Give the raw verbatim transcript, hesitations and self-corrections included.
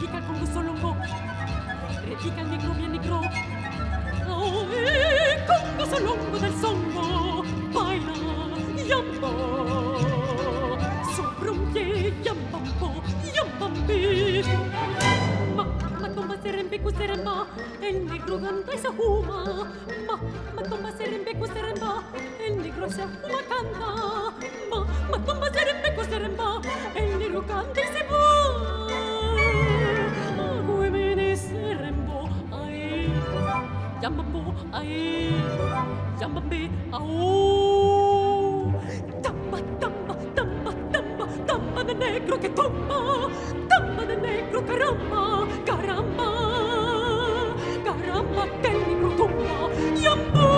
repica con gusto longo, repica el negro bien negro. Ay, con gusto longo del songo, baila yambo. Sobre un pie yambambo, yambambi. Ma, ma tomba serembe cuseremba, el negro canta y se fuma. Ma, ma tomba serembe cuseremba, el negro se fuma canta. Ma, ma tomba serembe cuseremba, el negro canta y se fuma. Aguemene serembo, ay, yambambo, ay, yambambe, au. Tamba, tamba, tamba, tamba, tamba de negro que tumba, tamba de negro, caramba, caramba, caramba, que el negro tumba, yambo.